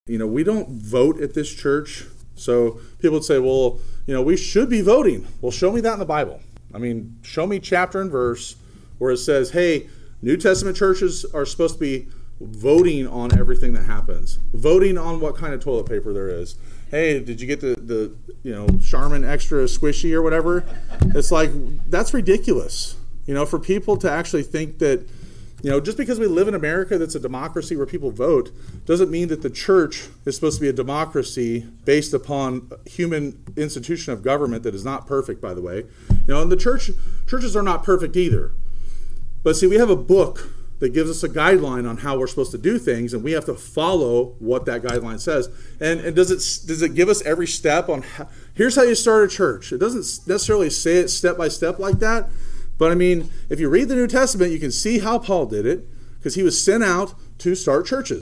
We don't vote at this church. So people would say, well, we should be voting. Well, show me that in the Bible. Show me chapter and verse where it says, hey, New Testament churches are supposed to be voting on everything that happens. Voting on what kind of toilet paper there is. Hey, did you get the Charmin Extra Squishy or whatever? It's like, that's ridiculous. For people to actually think that, just because we live in America that's a democracy where people vote, doesn't mean that the church is supposed to be a democracy based upon human institution of government that is not perfect, by the way. And the churches are not perfect either. But see, we have a book that gives us a guideline on how we're supposed to do things, and we have to follow what that guideline says. And does it give us every step on here's how you start a church? It doesn't necessarily say it step by step like that. But if you read the New Testament, you can see how Paul did it, because he was sent out to start churches.